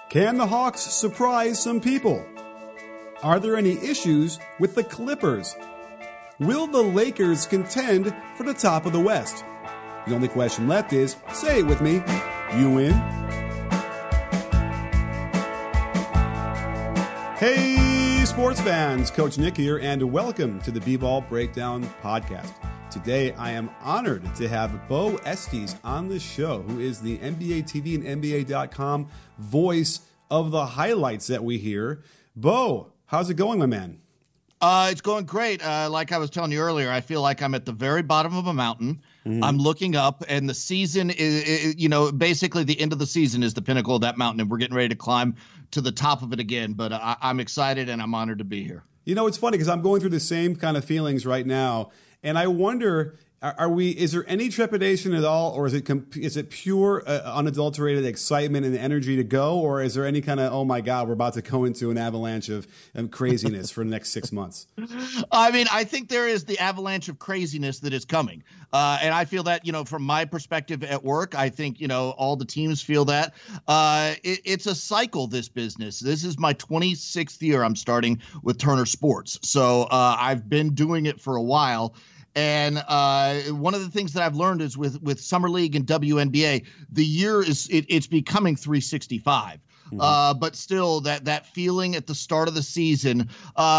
Can the Hawks surprise some people? Are there any issues with the Clippers? Will the Lakers contend for the top of the West? The only question left is, say it with me, you win. Hey, sports fans, Coach Nick here, and welcome to the B-Ball Breakdown Podcast. Today, I am honored to have Bo Estes on the show, who is the NBA TV and NBA.com voice of the highlights that we hear. Bo, how's it going, my man? It's going great. Like I was telling you earlier, I feel like I'm at the very bottom of a mountain. I'm looking up, and the season is, basically the end of the season is the pinnacle of that mountain, and we're getting ready to climb to the top of it again. But I'm excited, and I'm honored to be here. You know, it's funny because I'm going through the same kind of feelings right now, and I wonder, is there any trepidation at all, or is it pure, unadulterated excitement and energy to go, or is there any kind of, oh my God, we're about to go into an avalanche of craziness for the next 6 months? I mean, I think there is the avalanche of craziness that is coming. And I feel that, from my perspective at work, I think, all the teams feel that. It's a cycle, this business. This is my 26th year I'm starting with Turner Sports. So I've been doing it for a while. And one of the things that I've learned is with Summer League and WNBA, the year it's becoming 365. But still, that feeling at the start of the season,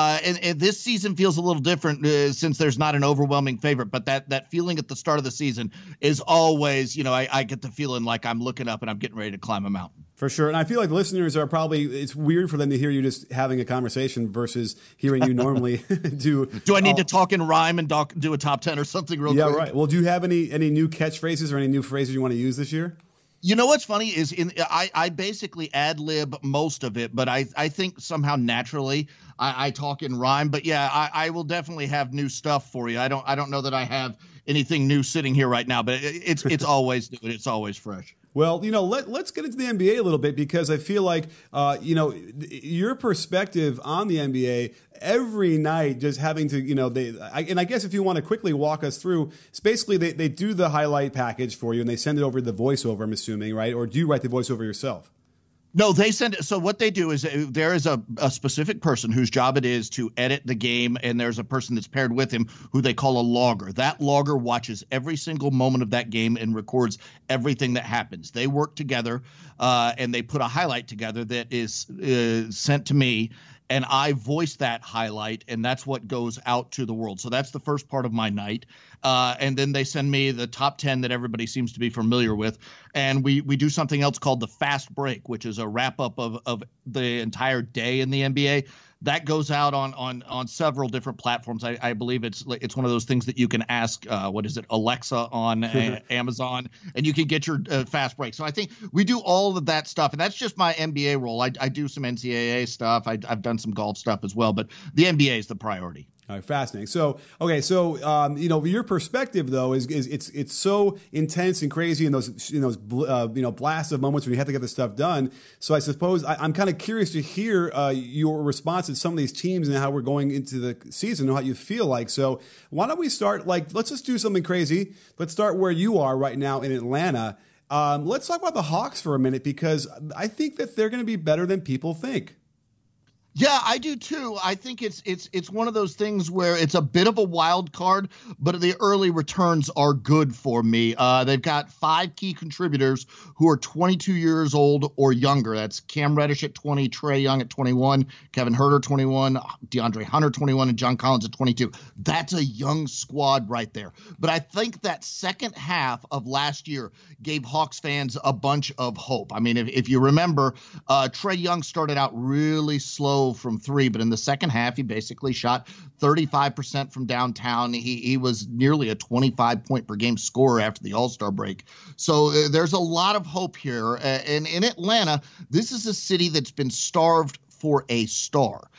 and this season feels a little different since there's not an overwhelming favorite. But that feeling at the start of the season is always, I get the feeling like I'm looking up and I'm getting ready to climb a mountain. For sure. And I feel like listeners are probably, it's weird for them to hear you just having a conversation versus hearing you normally do. Do I need to talk in rhyme and do a top 10 or something real quick? Yeah, right. Well, do you have any new catchphrases or any new phrases you want to use this year? You know what's funny is I basically ad lib most of it, but I think somehow naturally I talk in rhyme. But yeah, I will definitely have new stuff for you. I don't know that I have anything new sitting here right now, but it's always new and it's always fresh. Well, let's get into the NBA a little bit because I feel like, your perspective on the NBA every night, just having to, I guess if you want to quickly walk us through, it's basically they do the highlight package for you and they send it over to the voiceover, I'm assuming, right? Or do you write the voiceover yourself? No, they send it. So what they do is there is a specific person whose job it is to edit the game, and there's a person that's paired with him who they call a logger. That logger watches every single moment of that game and records everything that happens. They work together, and they put a highlight together that is sent to me, and I voice that highlight, and that's what goes out to the world. So that's the first part of my night. And then they send me the top 10 that everybody seems to be familiar with. And we do something else called the fast break, which is a wrap up of the entire day in the NBA. That goes out on several different platforms. I believe it's one of those things that you can ask, Alexa on Amazon, and you can get your fast break. So I think we do all of that stuff, and that's just my NBA role. I do some NCAA stuff. I've done some golf stuff as well, but the NBA is the priority. All right, fascinating. So, okay, your perspective though is it's so intense and crazy in those blasts of moments when you have to get this stuff done. So, I suppose I'm kind of curious to hear your response to some of these teams and how we're going into the season and how you feel like. So, why don't we start? Let's just do something crazy. Let's start where you are right now in Atlanta. Let's talk about the Hawks for a minute because I think that they're going to be better than people think. Yeah, I do too. I think it's one of those things where it's a bit of a wild card, but the early returns are good for me. They've got 5 key contributors who are 22 years old or younger. That's Cam Reddish at 20, Trae Young at 21, Kevin Huerter 21, DeAndre Hunter 21, and John Collins at 22. That's a young squad right there. But I think that second half of last year gave Hawks fans a bunch of hope. I mean, if you remember, Trae Young started out really slow from 3, but in the second half, he basically shot 35% from downtown. He was nearly a 25 point per game scorer after the All-Star break. So there's a lot of hope here. And in Atlanta, this is a city that's been starved for a star.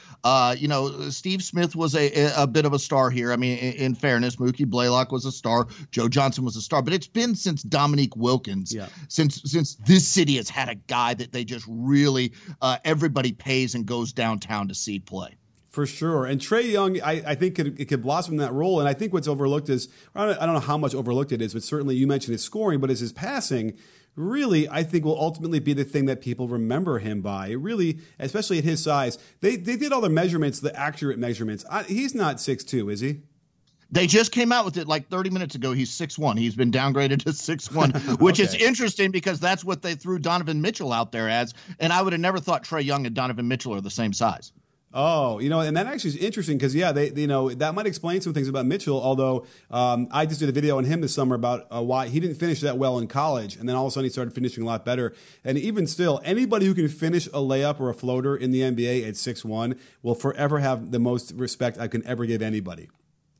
Steve Smith was a bit of a star here. I mean, in fairness, Mookie Blaylock was a star. Joe Johnson was a star. But it's been since Dominique Wilkins, since this city has had a guy that they just really everybody pays and goes downtown to see play. For sure. And Trae Young, I think it could blossom in that role. And I think what's overlooked is, I don't know how much overlooked it is, but certainly you mentioned his scoring, but it's his passing. really, I think, will ultimately be the thing that people remember him by. Really, especially at his size. They did all the measurements, the accurate measurements. He's not 6'2", is he? They just came out with it like 30 minutes ago. He's 6'1". He's been downgraded to 6'1", which is interesting because that's what they threw Donovan Mitchell out there as. And I would have never thought Trae Young and Donovan Mitchell are the same size. Oh, and that actually is interesting because, they that might explain some things about Mitchell, although I just did a video on him this summer about why he didn't finish that well in college, and then all of a sudden he started finishing a lot better. And even still, anybody who can finish a layup or a floater in the NBA at 6'1" will forever have the most respect I can ever give anybody.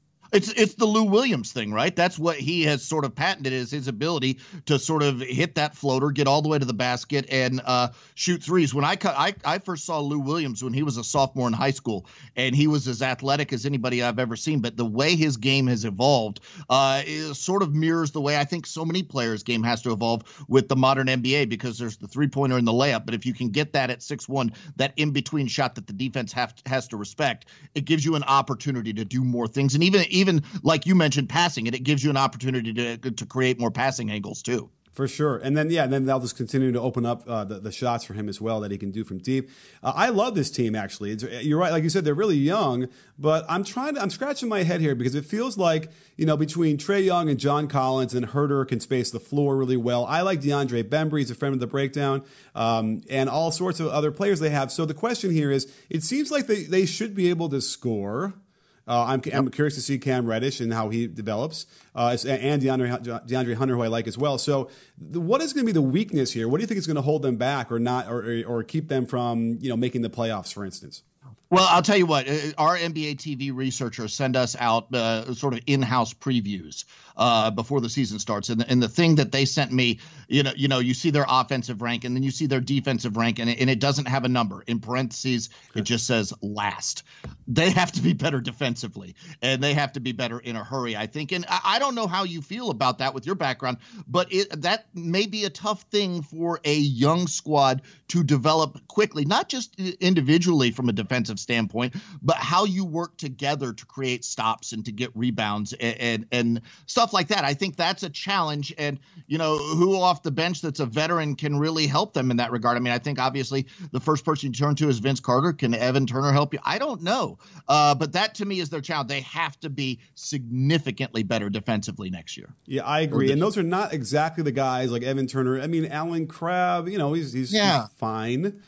It's the Lou Williams thing, right? That's what he has sort of patented, is his ability to sort of hit that floater, get all the way to the basket, and shoot threes. When I first saw Lou Williams when he was a sophomore in high school, and he was as athletic as anybody I've ever seen. But the way his game has evolved sort of mirrors the way I think so many players' game has to evolve with the modern NBA, because there's the three-pointer and the layup. But if you can get that at 6'1", that in-between shot that the defense has to respect, it gives you an opportunity to do more things. And even like you mentioned, passing it gives you an opportunity to create more passing angles too. For sure. And then they'll just continue to open up the shots for him as well that he can do from deep. I love this team, actually. You're right. Like you said, they're really young, but I'm scratching my head here because it feels like, between Trae Young and John Collins and Huerter can space the floor really well. I like DeAndre Bembry. He's a friend of the breakdown, and all sorts of other players they have. So the question here is, it seems like they should be able to score. I'm curious to see Cam Reddish and how he develops, and DeAndre Hunter, who I like as well. So, what is going to be the weakness here? What do you think is going to hold them back, or not, or keep them from making the playoffs, for instance? Well, I'll tell you what, our NBA TV researchers send us out sort of in-house previews before the season starts. And the thing that they sent me, you see their offensive rank and then you see their defensive rank, and it doesn't have a number. In parentheses, it just says last. They have to be better defensively, and they have to be better in a hurry, I think. And I don't know how you feel about that with your background, but that may be a tough thing for a young squad to develop quickly, not just individually from a defensive standpoint, but how you work together to create stops and to get rebounds and stuff like that. I think that's a challenge, and who off the bench that's a veteran can really help them in that regard. I mean, I think obviously the first person you turn to is Vince Carter. Can Evan Turner help you? I don't know, but that to me is their challenge. They have to be significantly better defensively next year. Yeah, I agree. And those are not exactly the guys like Evan Turner. I mean, Alan Crabb, he's fine.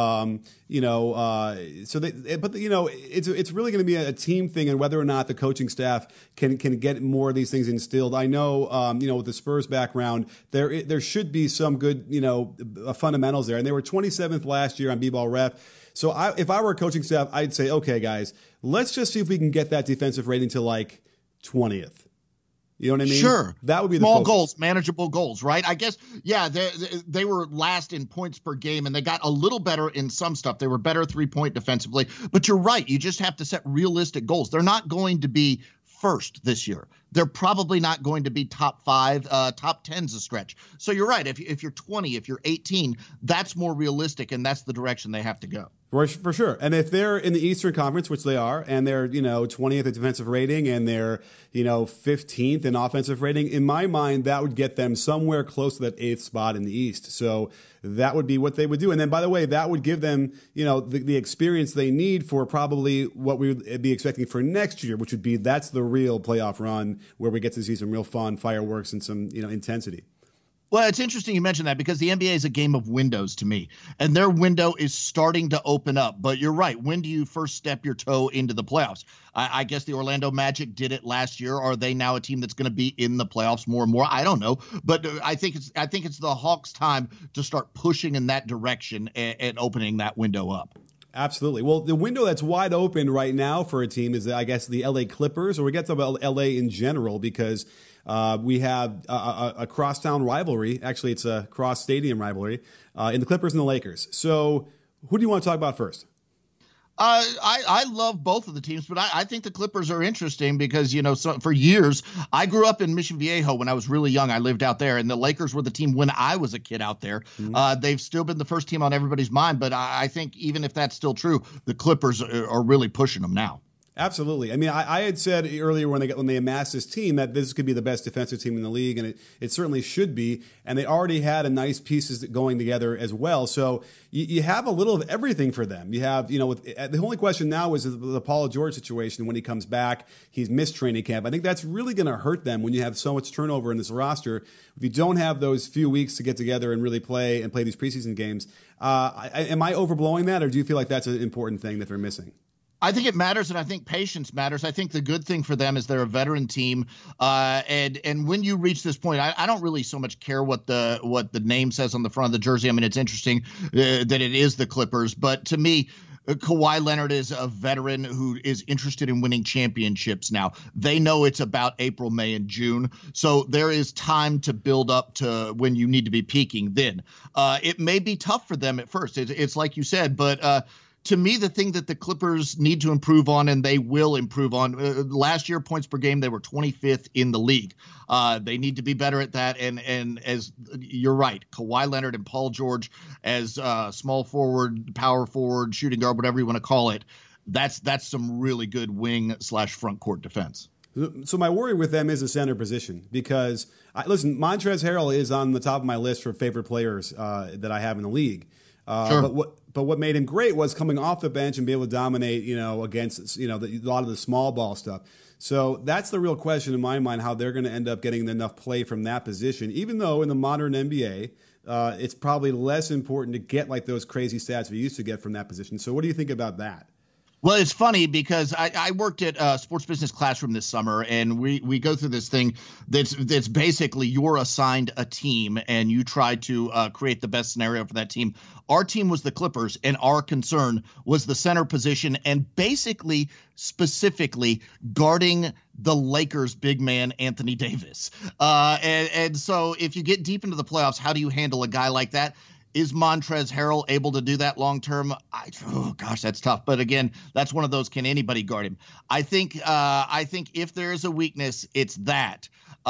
It's really going to be a team thing, and whether or not the coaching staff can get more of these things instilled. I know, with the Spurs background, there should be some good, fundamentals there, and they were 27th last year on B-Ball Ref. So if I were a coaching staff, I'd say, okay, guys, let's just see if we can get that defensive rating to like 20th. You know what I mean? Sure. That would be small the goals, manageable goals, right? I guess, they were last in points per game, and they got a little better in some stuff. They were better 3-point defensively. But you're right. You just have to set realistic goals. They're not going to be first this year. They're probably not going to be top 5, top 10's a stretch. So you're right. If you're 20, if you're 18, that's more realistic, and that's the direction they have to go. For sure. And if they're in the Eastern Conference, which they are, and they're, 20th in defensive rating and they're, 15th in offensive rating, in my mind, that would get them somewhere close to that 8th spot in the East. So that would be what they would do. And then, by the way, that would give them, the experience they need for probably what we would be expecting for next year, which would be that's the real playoff run where we get to see some real fun, fireworks, and some, intensity. Well, it's interesting you mentioned that because the NBA is a game of windows to me, and their window is starting to open up. But you're right. When do you first step your toe into the playoffs? I guess the Orlando Magic did it last year. Are they now a team that's going to be in the playoffs more and more? I don't know. But I think it's the Hawks' time to start pushing in that direction and opening that window up. Absolutely. Well, the window that's wide open right now for a team is, I guess, the LA Clippers, or we get to about LA in general, because we have a crosstown rivalry. Actually, it's a cross-stadium rivalry in the Clippers and the Lakers. So who do you want to talk about first? I love both of the teams, but I think the Clippers are interesting because, for years, I grew up in Mission Viejo when I was really young. I lived out there, and the Lakers were the team when I was a kid out there. Mm-hmm. They've still been the first team on everybody's mind, but I think even if that's still true, the Clippers are really pushing them now. Absolutely. I mean, I had said earlier when they amassed this team that this could be the best defensive team in the league, and it certainly should be. And they already had a nice pieces going together as well. So you have a little of everything for them. You have, the only question now is the Paul George situation when he comes back. He's missed training camp. I think that's really going to hurt them when you have so much turnover in this roster. If you don't have those few weeks to get together and really play these preseason games, am I overblowing that, or do you feel like that's an important thing that they're missing? I think it matters, and I think patience matters. I think the good thing for them is they're a veteran team, and when you reach this point, I don't really so much care what the name says on the front of the jersey. I mean, it's interesting that it is the Clippers, but to me, Kawhi Leonard is a veteran who is interested in winning championships now. They know it's about April, May, and June, so there is time to build up to when you need to be peaking then. It may be tough for them at first. It's like you said, but to me, the thing that the Clippers need to improve on, and they will improve on, last year, points per game, they were 25th in the league. They need to be better at that. And as you're right, Kawhi Leonard and Paul George as small forward, power forward, shooting guard, whatever you want to call it, that's some really good wing/front court defense. So my worry with them is the center position because, listen, Montrezl Harrell is on the top of my list for favorite players that I have in the league. Sure. But what made him great was coming off the bench and be able to dominate, against, a lot of the small ball stuff. So that's the real question in my mind, how they're going to end up getting enough play from that position, even though in the modern NBA, it's probably less important to get like those crazy stats we used to get from that position. So what do you think about that? Well, it's funny because I worked at Sports Business Classroom this summer, and we go through this thing that's basically you're assigned a team and you try to create the best scenario for that team. Our team was the Clippers, and our concern was the center position and basically specifically guarding the Lakers' big man, Anthony Davis. And so if you get deep into the playoffs, how do you handle a guy like that? Is Montrezl Harrell able to do that long term? Oh gosh, that's tough. But again, that's one of those. Can anybody guard him? I think if there is a weakness, it's that.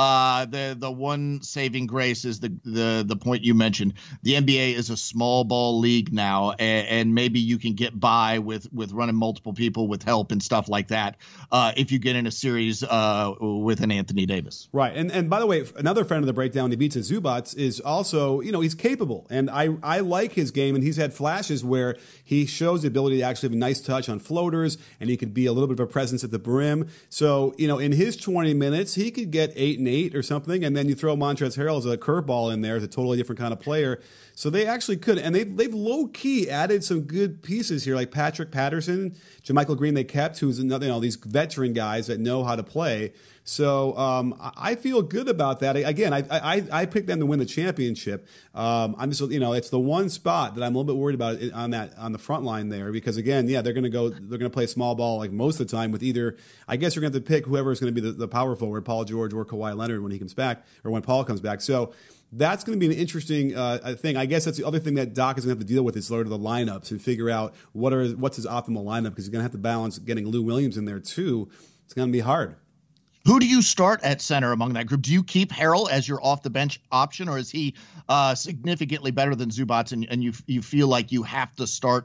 The one saving grace is the point you mentioned. The NBA is a small ball league now, and maybe you can get by with running multiple people with help and stuff like that. If you get in a series with an Anthony Davis, right? And by the way, another friend of the breakdown, Ivica Zubac, is also he's capable, and I like his game, and he's had flashes where he shows the ability to actually have a nice touch on floaters, and he could be a little bit of a presence at the brim. So in his 20 minutes, he could get 8 and 8 or something, and then you throw Montrezl Harrell as a curveball in there as a totally different kind of player. So they actually could, and they've low key added some good pieces here, like Patrick Patterson, JaMychal Green. They kept, who's another, these veteran guys that know how to play. So I feel good about that. Again, I picked them to win the championship. I'm just, it's the one spot that I'm a little bit worried about on the front line there, because again, they're going to play small ball like most of the time with either, I guess you're going to have to pick whoever is going to be the power forward, Paul George or Kawhi Leonard when he comes back, or when Paul comes back. So that's going to be an interesting thing. I guess that's the other thing that Doc is going to have to deal with is sort of the lineups and figure out what's his optimal lineup, because he's going to have to balance getting Lou Williams in there too. It's going to be hard. Who do you start at center among that group? Do you keep Harrell as your off-the-bench option, or is he significantly better than Zubac, and you feel like you have to start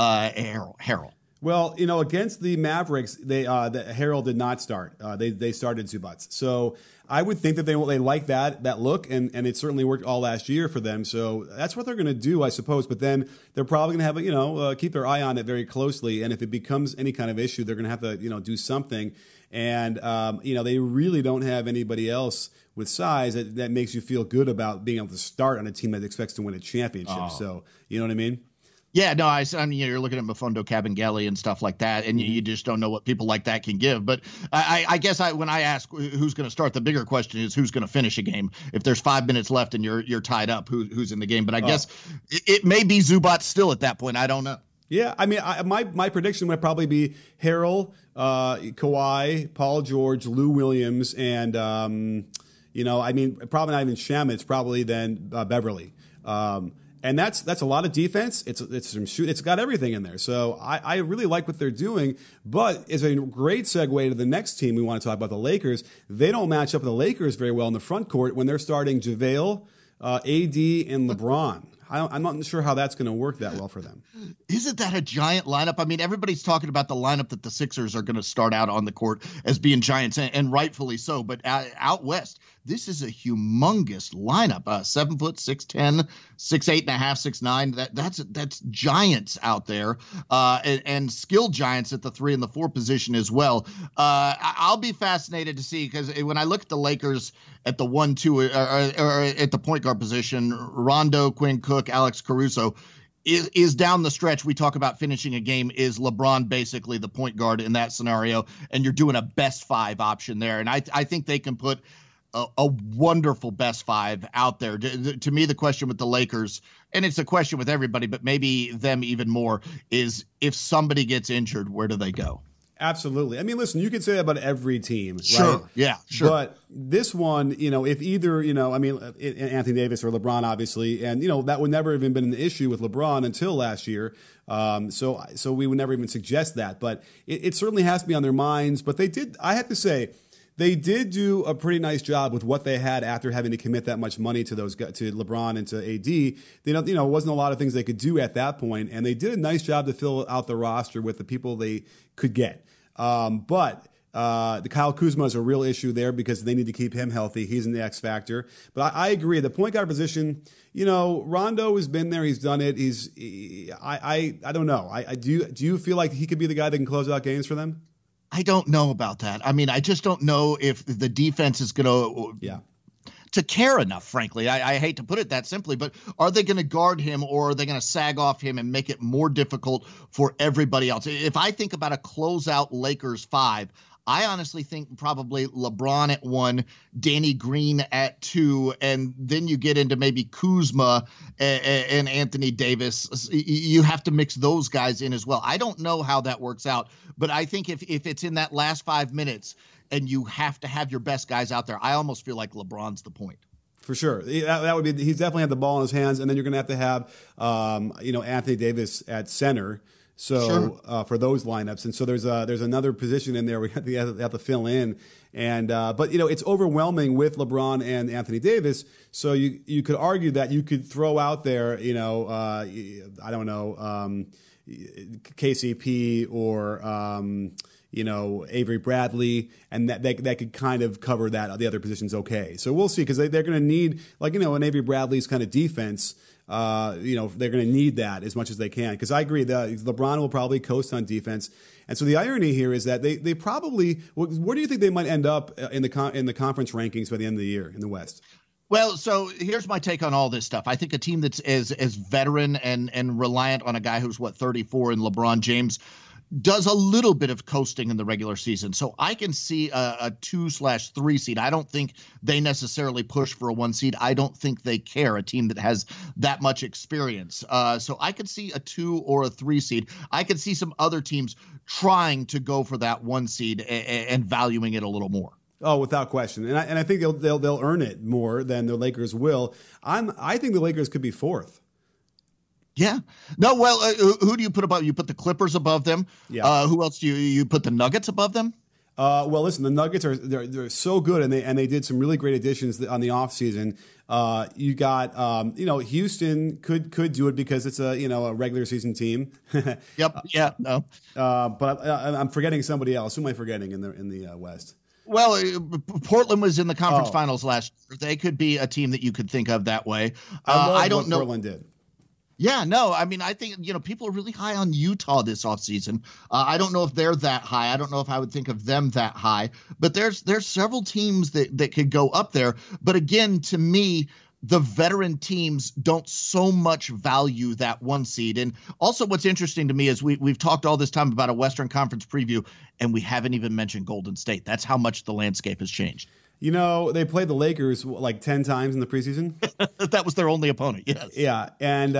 Harrell? Well, against the Mavericks, Harrell did not start. They started Zubac. So I would think that they like that look, and it certainly worked all last year for them. So that's what they're going to do, I suppose. But then they're probably going to have keep their eye on it very closely. And if it becomes any kind of issue, they're going to have to do something. And they really don't have anybody else with size that makes you feel good about being able to start on a team that expects to win a championship. Oh. So you know what I mean? Yeah, no, I mean, you're looking at Mfiondu Kabengele and stuff like that, and you just don't know what people like that can give. But I guess when I ask who's going to start, the bigger question is who's going to finish a game. If there's 5 minutes left and you're tied up, who's in the game? But I guess it may be Zubac still at that point. I don't know. Yeah, I mean, my prediction would probably be Harrell, Kawhi, Paul George, Lou Williams, and probably not even Shem. It's probably then Beverly. And that's a lot of defense. It's some shoot. It's got everything in there. So I really like what they're doing. But it's a great segue to the next team we want to talk about, the Lakers. They don't match up with the Lakers very well in the front court when they're starting JaVale, AD, and LeBron. I'm not sure how that's going to work that well for them. Isn't that a giant lineup? I mean, everybody's talking about the lineup that the Sixers are going to start out on the court as being giants, and rightfully so. But out west, this is a humongous lineup. 7 foot, 6'10", 6'8.5", 6'9". That's giants out there, and skilled giants at the 3 and the 4 position as well. I'll be fascinated to see, because when I look at the Lakers at the 1-2 or at the point guard position, Rondo, Quinn Cook, Alex Caruso. Is down the stretch, we talk about finishing a game, is LeBron basically the point guard in that scenario, and you're doing a best 5 option there. And I think they can put a wonderful best 5 out there. To me, the question with the Lakers, and it's a question with everybody, but maybe them even more, is if somebody gets injured, where do they go? Absolutely. I mean, listen, you could say that about every team, sure. Right? Yeah, sure. But this one, if either, Anthony Davis or LeBron, obviously, and, that would never even been an issue with LeBron until last year. So we would never even suggest that. But it certainly has to be on their minds. But I have to say, they did do a pretty nice job with what they had after having to commit that much money to LeBron and to AD. It wasn't a lot of things they could do at that point, and they did a nice job to fill out the roster with the people they could get. But the Kyle Kuzma is a real issue there because they need to keep him healthy. He's in the X factor. But I agree. The point guard position, Rondo has been there. He's done it. I don't know. Do you feel like he could be the guy that can close out games for them? I don't know about that. I mean, I just don't know if the defense is going to care enough, frankly. I hate to put it that simply, but are they going to guard him, or are they going to sag off him and make it more difficult for everybody else? If I think about a closeout Lakers 5, I honestly think probably LeBron at 1, Danny Green at 2, and then you get into maybe Kuzma and Anthony Davis. You have to mix those guys in as well. I don't know how that works out, but I think if it's in that last 5 minutes and you have to have your best guys out there, I almost feel like LeBron's the point. For sure. That would be, he's definitely had the ball in his hands, and then you're going to have Anthony Davis at center. So sure. For those lineups, and so there's another position in there we have to fill in, and but it's overwhelming with LeBron and Anthony Davis. So you could argue that you could throw out there, I don't know, KCP or Avery Bradley, and that could kind of cover that the other positions okay. So we'll see, because they're going to need an Avery Bradley's kind of defense. They're going to need that as much as they can, because I agree that LeBron will probably coast on defense. And so the irony here is that they probably, where do you think they might end up in the conference rankings by the end of the year in the West? Well, so here's my take on all this stuff. I think a team that's as veteran and reliant on a guy who's 34 in LeBron James does a little bit of coasting in the regular season. So I can see a 2/3 seed. I don't think they necessarily push for a 1 seed. I don't think they care, a team that has that much experience. So I could see a 2 or a 3 seed. I could see some other teams trying to go for that 1 seed and valuing it a little more. Oh, without question. And I think they'll earn it more than the Lakers will. I think the Lakers could be 4th. Yeah. No, well, who do you put above? You put the Clippers above them. Yeah. Who else do you put the Nuggets above them? Well, listen, the Nuggets they're so good, and they did some really great additions on the offseason. You got Houston could do it because it's a regular season team. Yep. Yeah. No. But I'm forgetting somebody else. Who am I forgetting in the West? Well, Portland was in the conference finals last year. They could be a team that you could think of that way. I don't know what Portland did. Yeah, no, I mean, I think, people are really high on Utah this offseason. I don't know if they're that high. I don't know if I would think of them that high. But there's several teams that could go up there. But again, to me, the veteran teams don't so much value that 1 seed. And also what's interesting to me is we've talked all this time about a Western Conference preview, and we haven't even mentioned Golden State. That's how much the landscape has changed. They played the Lakers like 10 times in the preseason. That was their only opponent. Yes. Yeah, and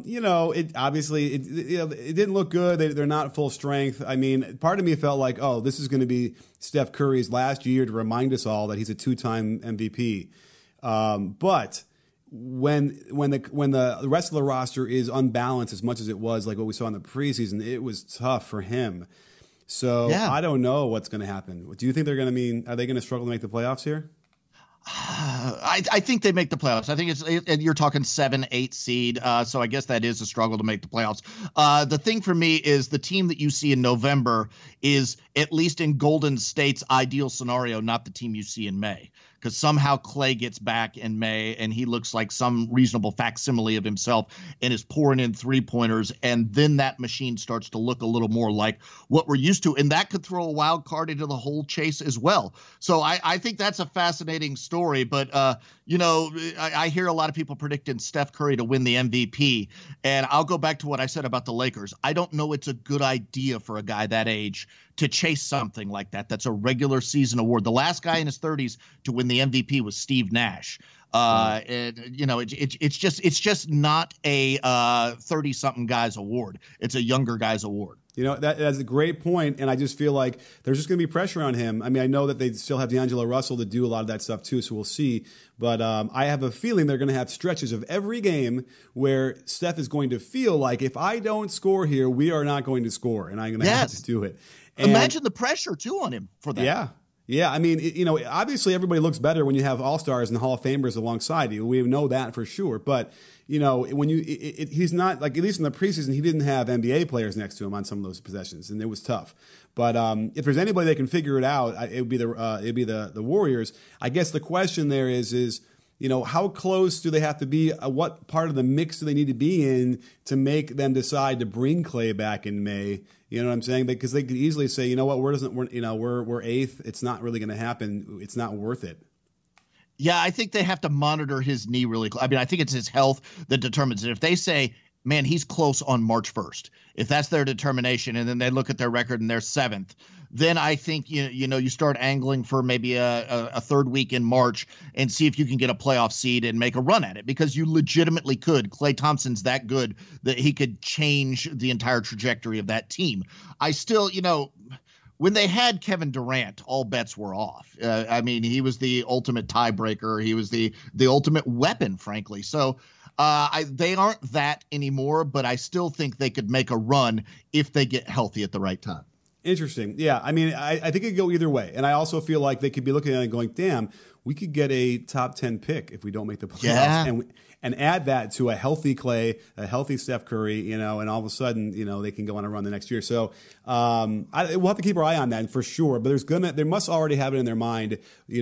it obviously it didn't look good. They're not full strength. I mean, part of me felt like, oh, this is going to be Steph Curry's last year to remind us all that he's a 2-time MVP. But when the rest of the roster is unbalanced as much as it was, like what we saw in the preseason, it was tough for him. So yeah. I don't know what's going to happen. Do you think are they going to struggle to make the playoffs here? I think they make the playoffs. I think you're talking 7-8 seed. So I guess that is a struggle to make the playoffs. The thing for me is the team that you see in November is, at least in Golden State's ideal scenario, not the team you see in May. Because somehow Clay gets back in May and he looks like some reasonable facsimile of himself and is pouring in 3-pointers. And then that machine starts to look a little more like what we're used to. And that could throw a wild card into the whole chase as well. So I think that's a fascinating story. But, I hear a lot of people predicting Steph Curry to win the MVP. And I'll go back to what I said about the Lakers. I don't know it's a good idea for a guy that age to chase something like that. That's a regular season award. The last guy in his 30s to win the MVP was Steve Nash. And it's just not a 30-something guy's award. It's a younger guy's award. That's a great point, and I just feel like there's just going to be pressure on him. I mean, I know that they still have D'Angelo Russell to do a lot of that stuff too, so we'll see. But I have a feeling they're going to have stretches of every game where Steph is going to feel like, if I don't score here, we are not going to score, and I'm going to have to do it. And imagine the pressure too on him for that. Yeah. I mean, obviously everybody looks better when you have all-stars and Hall of Famers alongside you. We know that for sure. But, when he's not, like, at least in the preseason, he didn't have NBA players next to him on some of those possessions, and it was tough. But if there's anybody that can figure it out, it would be the Warriors. I guess the question there is how close do they have to be? What part of the mix do they need to be in to make them decide to bring Clay back in May? You know what I'm saying? Because they could easily say, we're eighth. It's not really going to happen. It's not worth it. Yeah, I think they have to monitor his knee really close. I mean, I think it's his health that determines it. If they say, man, he's close on March 1st, if that's their determination, and then they look at their record and they're 7th, then I think you start angling for maybe a third week in March and see if you can get a playoff seed and make a run at it, because you legitimately could. Klay Thompson's that good that he could change the entire trajectory of that team. I still, when they had Kevin Durant, all bets were off. I mean, he was the ultimate tiebreaker. He was the ultimate weapon, frankly. So they aren't that anymore, but I still think they could make a run if they get healthy at the right time. Interesting. Yeah. I mean, I think it could go either way. And I also feel like they could be looking at it and going, damn, we could get a top 10 pick if we don't make the playoffs. Yeah. And add that to a healthy Clay, a healthy Steph Curry, and all of a sudden, they can go on a run the next year. So we'll have to keep our eye on that for sure. But they must already have it in their mind,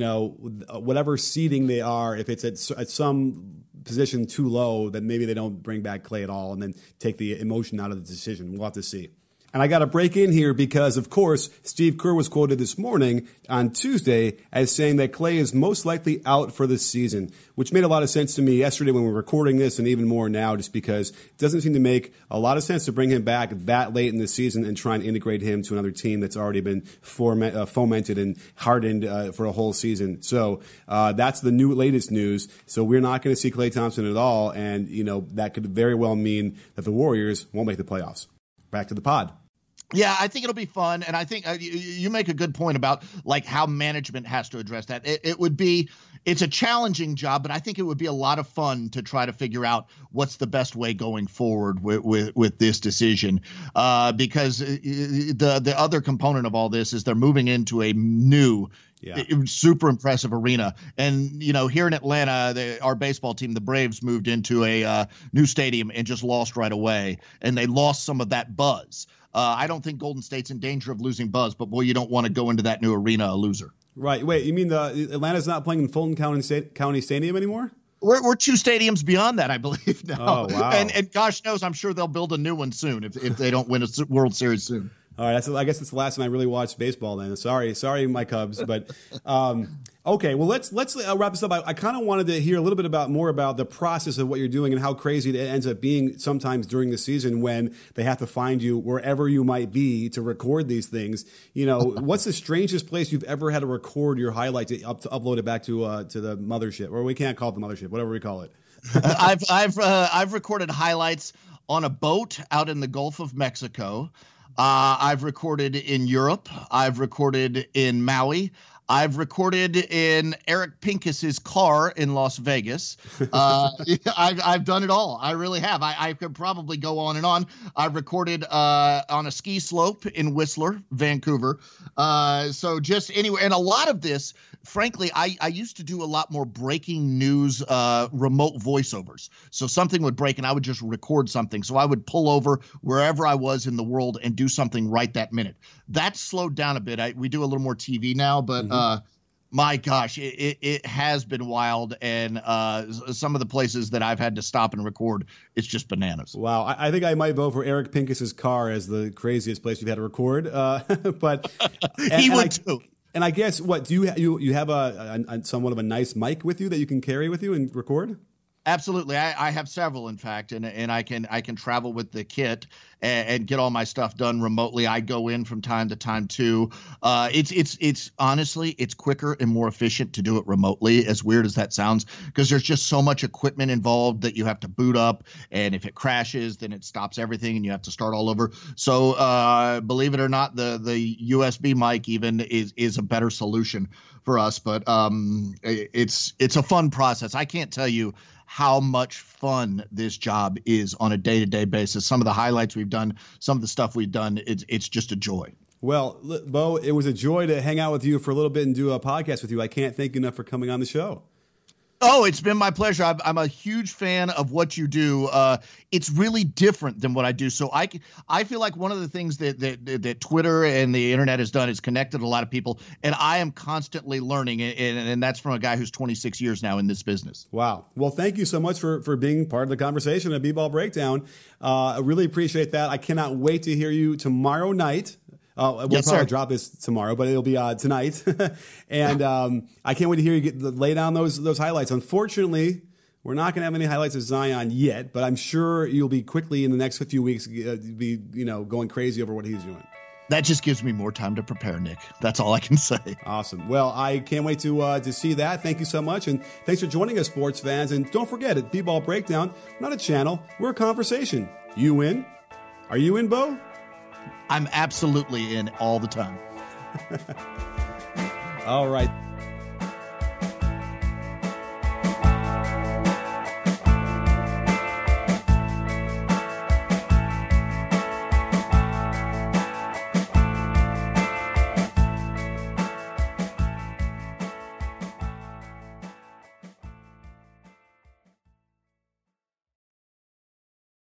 whatever seeding they are, if it's at some position too low, that maybe they don't bring back Clay at all and then take the emotion out of the decision. We'll have to see. And I got to break in here because, of course, Steve Kerr was quoted this morning on Tuesday as saying that Clay is most likely out for the season, which made a lot of sense to me yesterday when we were recording this, and even more now, just because it doesn't seem to make a lot of sense to bring him back that late in the season and try and integrate him to another team that's already been fomented and hardened for a whole season. So that's the latest news. So we're not going to see Klay Thompson at all, and that could very well mean that the Warriors won't make the playoffs. Back to the pod. Yeah, I think it'll be fun. And I think you make a good point about like how management has to address that. It's a challenging job, but I think it would be a lot of fun to try to figure out what's the best way going forward with this decision. Because the other component of all this is they're moving into a new super impressive arena. And, here in Atlanta, our baseball team, the Braves, moved into a new stadium and just lost right away. And they lost some of that buzz. I don't think Golden State's in danger of losing buzz, but boy, you don't want to go into that new arena a loser. Right. Wait, you mean Atlanta's not playing in Fulton County Stadium anymore? We're 2 stadiums beyond that, I believe now. Oh, wow. And gosh knows, I'm sure they'll build a new one soon if they don't win a World Series soon. All right, I guess it's the last time I really watched baseball then. Sorry, my Cubs. But okay, well, let's wrap this up. I kind of wanted to hear a little bit more about the process of what you're doing and how crazy it ends up being sometimes during the season when they have to find you wherever you might be to record these things. What's the strangest place you've ever had to record your highlight to upload it back to the mothership, or we can't call it the mothership, whatever we call it. I've recorded highlights on a boat out in the Gulf of Mexico. I've recorded in Europe. I've recorded in Maui. I've recorded in Eric Pincus's car in Las Vegas. I've done it all. I really have. I could probably go on and on. I've recorded on a ski slope in Whistler, Vancouver. So just anywhere. And a lot of this, frankly, I used to do a lot more breaking news remote voiceovers. So something would break and I would just record something. So I would pull over wherever I was in the world and do something right that minute. That's slowed down a bit. We do a little more TV now, but my gosh, it has been wild. And some of the places that I've had to stop and record, it's just bananas. Wow. I think I might vote for Eric Pincus's car as the craziest place you've had to record. But he would too. And I guess what do you have a somewhat of a nice mic with you that you can carry with you and record? Absolutely. I have several, in fact, and I can travel with the kit and get all my stuff done remotely. I go in from time to time too. It's honestly, it's quicker and more efficient to do it remotely, as weird as that sounds, because there's just so much equipment involved that you have to boot up. And if it crashes, then it stops everything and you have to start all over. So believe it or not, the USB mic even is a better solution for us. But it's a fun process. I can't tell you how much fun this job is on a day-to-day basis. Some of the highlights we've done, some of the stuff we've done, it's just a joy. Well, Bo, it was a joy to hang out with you for a little bit and do a podcast with you. I can't thank you enough for coming on the show. Oh, it's been my pleasure. I'm a huge fan of what you do. It's really different than what I do. So I feel like one of the things that Twitter and the internet has done is connected a lot of people, and I am constantly learning, and that's from a guy who's 26 years now in this business. Wow. Well, thank you so much for being part of the conversation at B-Ball Breakdown. I really appreciate that. I cannot wait to hear you tomorrow night. We'll probably drop this tomorrow, but it'll be tonight. And I can't wait to hear you lay down those highlights. Unfortunately, we're not going to have any highlights of Zion yet, but I'm sure you'll be quickly in the next few weeks going crazy over what he's doing. That just gives me more time to prepare, Nick. That's all I can say. Awesome. Well, I can't wait to see that. Thank you so much. And thanks for joining us, sports fans. And don't forget, at B-Ball Breakdown, not a channel, we're a conversation. You in? Are you in, Bo? I'm absolutely in all the time. All right.